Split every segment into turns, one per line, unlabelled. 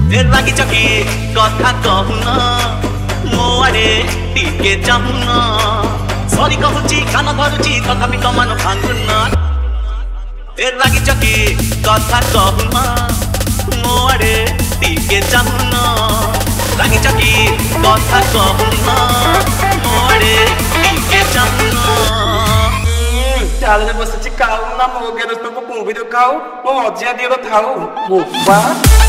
ए लागिछ कि कथा कहून मो आड़े टिके चाहुन सरी कहूची कान धरुची तथापि कमान भांगुन ए लागिछ कि कथा कहून मो आड़े टिके चाहुन लागिछ कि कथा कहून मो आड़े टिके चाहुन
चाल बसुची खाऊ ना मो गेरस्तो को मुभी तो खाऊ मो अजिया दियो थाऊ बोपा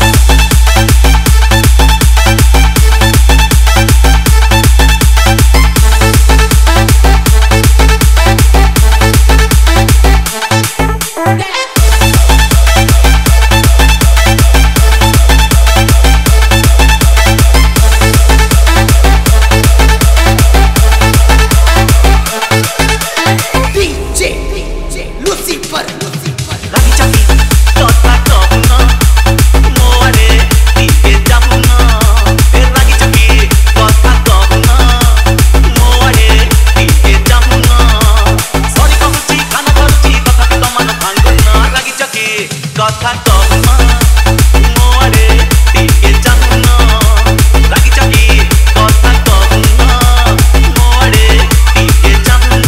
कथा कहून मो आड़े टिके चाहुन लागिछ कि कथा कहून मो आड़े टिके चाहुन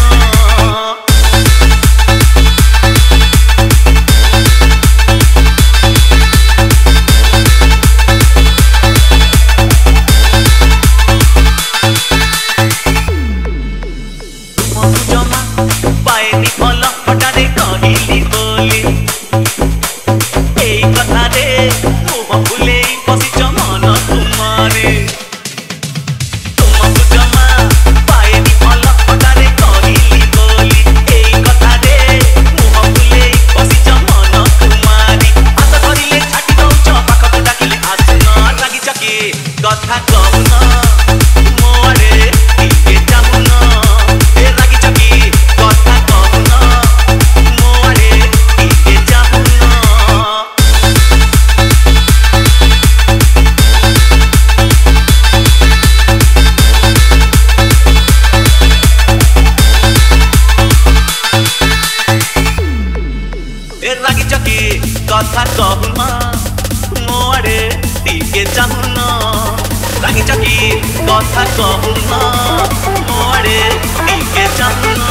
जमा पाएनी फल फटारे कहिली बोली कथा रे तुम भूले बसिच मन तुम्हारे तुमको जमा पाएनी फल फटारे कहिली बोली एई कथा रे तुम भूले बसिच मन तुम्हारी हाथ धरिले छाटी दउछ पाखक डाकिले आसुन लागिछ कि कथा कहून मो आड़े टिके चाहुन ए लागिछ कि कथा कहून मो आड़े टिके चाहुन लागिछ कि कथा कहून मो आड़े टिके चाहुन लागिछ कि कथा कहून मो आड़े टिके चाहुन।